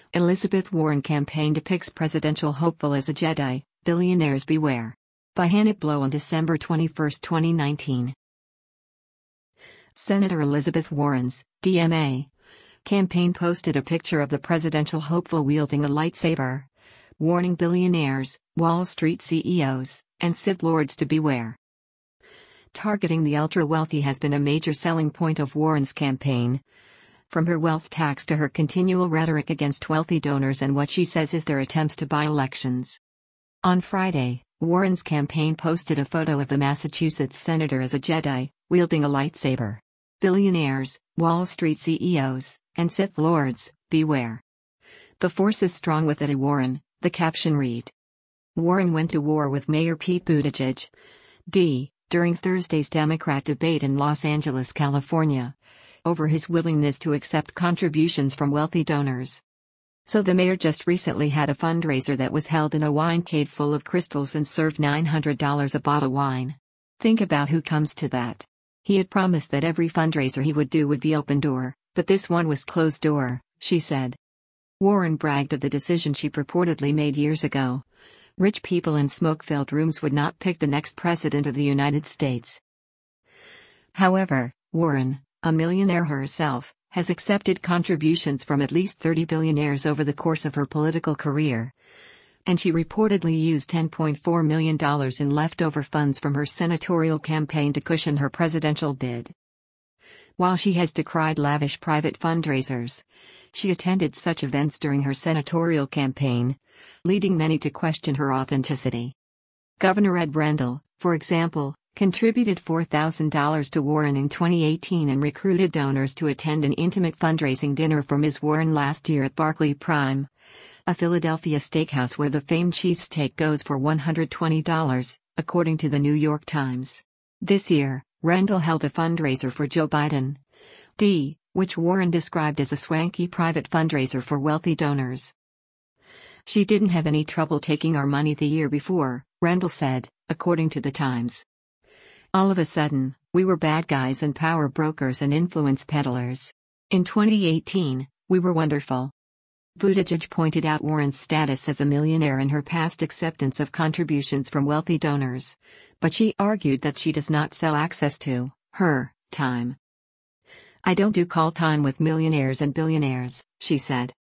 Elizabeth Warren campaign depicts presidential hopeful as a Jedi, billionaires beware. By Hannah Blow on December 21, 2019. Senator Elizabeth Warren's DMA campaign posted a picture of the presidential hopeful wielding a lightsaber, warning billionaires, Wall Street CEOs, and Sith Lords to beware. Targeting the ultra-wealthy has been a major selling point of Warren's campaign. From her wealth tax to her continual rhetoric against wealthy donors and what she says is their attempts to buy elections. On Friday, Warren's campaign posted a photo of the Massachusetts senator as a Jedi, wielding a lightsaber. Billionaires, Wall Street CEOs, and Sith Lords, beware. The force is strong with Eddie Warren, the caption read. Warren went to war with Mayor Pete Buttigieg, during Thursday's Democrat debate in Los Angeles, California, over his willingness to accept contributions from wealthy donors. So the mayor just recently had a fundraiser that was held in a wine cave full of crystals and served $900 a bottle of wine. Think about who comes to that. He had promised that every fundraiser he would do would be open door, but this one was closed door, she said. Warren bragged of the decision she purportedly made years ago. Rich people in smoke-filled rooms would not pick the next president of the United States. However, Warren, a millionaire herself, has accepted contributions from at least 30 billionaires over the course of her political career. And she reportedly used $10.4 million in leftover funds from her senatorial campaign to cushion her presidential bid. While she has decried lavish private fundraisers, she attended such events during her senatorial campaign, leading many to question her authenticity. Governor Ed Rendell, for example, contributed $4,000 to Warren in 2018 and recruited donors to attend an intimate fundraising dinner for Ms. Warren last year at Barclay Prime, a Philadelphia steakhouse where the famed cheesesteak goes for $120, according to the New York Times. This year, Rendell held a fundraiser for Joe Biden, which Warren described as a swanky private fundraiser for wealthy donors. She didn't have any trouble taking our money the year before, Rendell said, according to the Times. All of a sudden, we were bad guys and power brokers and influence peddlers. In 2018, we were wonderful. Buttigieg pointed out Warren's status as a millionaire and her past acceptance of contributions from wealthy donors, but she argued that she does not sell access to her time. I don't do call time with millionaires and billionaires, she said.